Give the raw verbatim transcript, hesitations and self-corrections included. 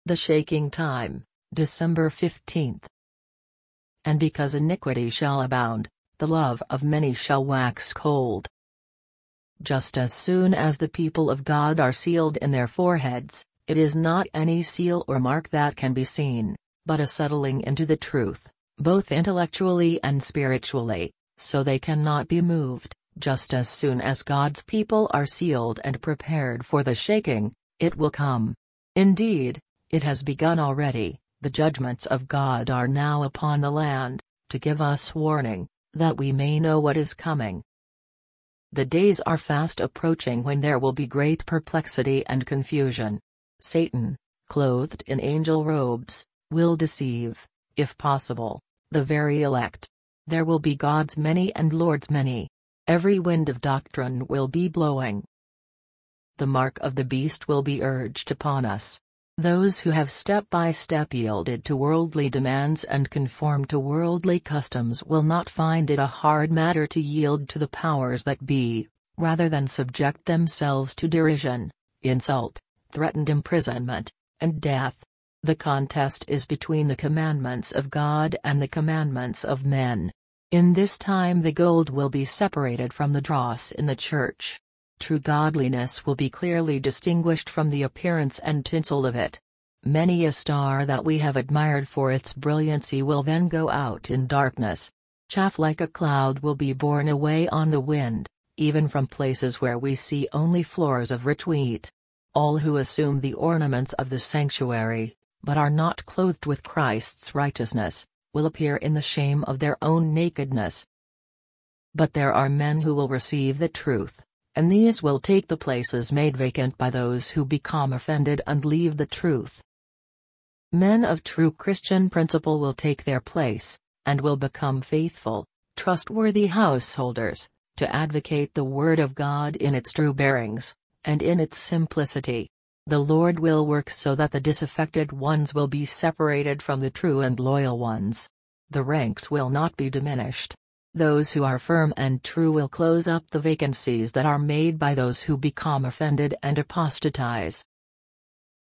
The shaking time, December fifteenth. And because iniquity shall abound, the love of many shall wax cold. Just as soon as the people of God are sealed in their foreheads, it is not any seal or mark that can be seen, but a settling into the truth, both intellectually and spiritually, so they cannot be moved. Just as soon as God's people are sealed and prepared for the shaking, it will come. Indeed, it has begun already. The judgments of God are now upon the land, to give us warning, that we may know what is coming. The days are fast approaching when there will be great perplexity and confusion. Satan, clothed in angel robes, will deceive, if possible, the very elect. There will be gods many and lords many. Every wind of doctrine will be blowing. The mark of the beast will be urged upon us. Those who have step by step yielded to worldly demands and conformed to worldly customs will not find it a hard matter to yield to the powers that be, rather than subject themselves to derision, insult, threatened imprisonment, and death. The contest is between the commandments of God and the commandments of men. In this time the gold will be separated from the dross in the church. True godliness will be clearly distinguished from the appearance and tinsel of it. Many a star that we have admired for its brilliancy will then go out in darkness. Chaff like a cloud will be borne away on the wind, even from places where we see only floors of rich wheat. All who assume the ornaments of the sanctuary, but are not clothed with Christ's righteousness, will appear in the shame of their own nakedness. But there are men who will receive the truth, and these will take the places made vacant by those who become offended and leave the truth. Men of true Christian principle will take their place, and will become faithful, trustworthy householders, to advocate the Word of God in its true bearings, and in its simplicity. The Lord will work so that the disaffected ones will be separated from the true and loyal ones. The ranks will not be diminished. Those who are firm and true will close up the vacancies that are made by those who become offended and apostatize.